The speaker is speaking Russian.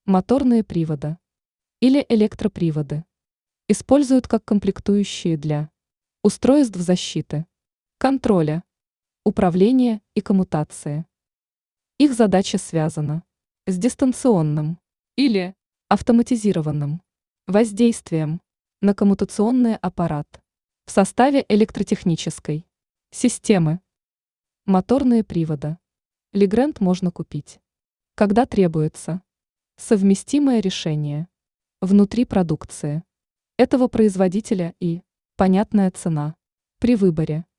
Моторные приводы или электроприводы используют как комплектующие для устройств защиты, контроля, управления и коммутации. Их задача связана с дистанционным или автоматизированным воздействием на коммутационный аппарат в составе электротехнической системы. Моторные приводы Legrand можно купить, когда требуется совместимое решение внутри продукции этого производителя и понятная цена при выборе.